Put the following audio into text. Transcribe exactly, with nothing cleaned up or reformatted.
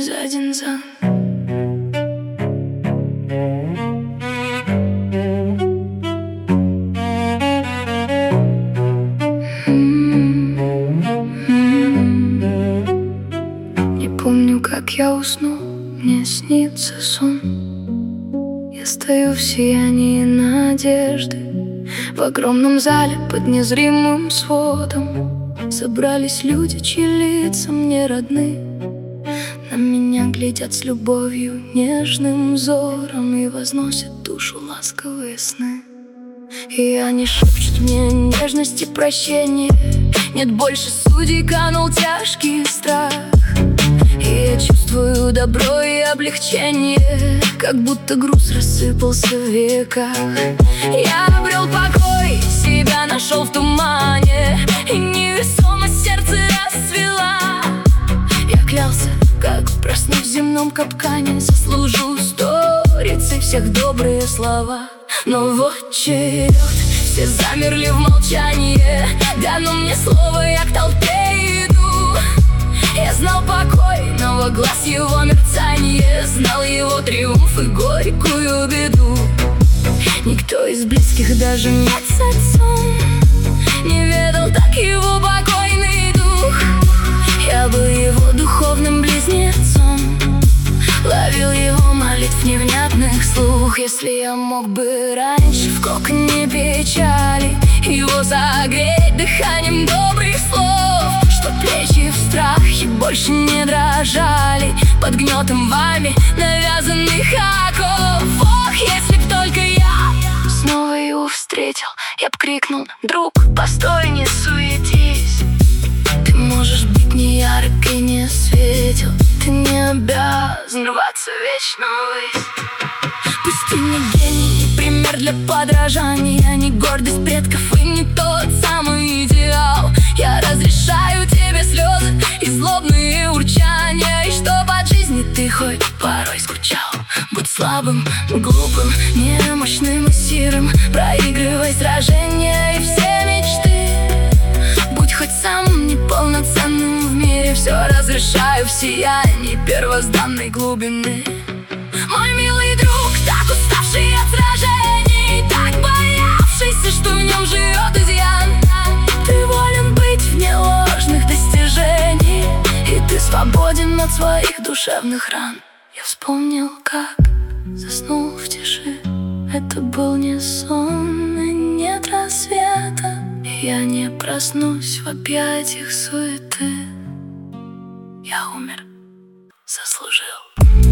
за день за. Не помню, как я уснул, мне снится сон. Я стою в сиянии надежды, в огромном зале под незримым сводом. Собрались люди, чьи лица мне родны. На меня глядят с любовью, нежным взором, и возносят душу ласковые сны. И они шепчут мне нежность и прощение. Нет больше судей, канул тяжкий страх. И я чувствую добро и облегчение, как будто груз рассыпался в веках. Я обрел покой, себя нашел в тумане, и невесомость сердце расцвела. Я клялся, как проснусь в земном капкане, заслужу сторицей всех добрые слова. Но вот черед, все замерли в молчании. Дано мне слово, я к толпе иду. Я знал покой, но во глаз его мерцание, знал его триумф и горькую беду. Никто из близких, даже мать с отцом, не ведал так его покойный дух. Я был его духовным близнецом, ловил его молитв невнятных слух. Если я мог бы раньше в коконе печали его согреть дыханием добрых слов, что плечи в страхе больше не дрожали под гнетом вами навязанных оков. Ох, если б только я снова его встретил, я б крикнул: друг, постой, не суетись. Ты можешь быть не ярок и не светил, ты не обязан рваться вечно ввысь. Пусть ты не гений, не пример для подражания, не гордость предков и не тот самый идеал. Я разрешаю тебе слезы и злобные урчания, и чтоб от жизни ты хоть порой скучал. Будь слабым, глупым, немощным и сирым, проигрывай сражения и все мечты. Будь хоть самым неполноценным в мире, все разрешаю в сиянии первозданной глубины. Мой милый друг, так уставший от сражений, так боявшийся, что в нем живет изъян. Ты волен быть вне ложных достижений, и ты свободен от своих душевных ран. Я вспомнил, как заснул в тиши. Это был не сон, и нет рассвета. Я не проснусь в объятиях суеты. Я умер, заслужил.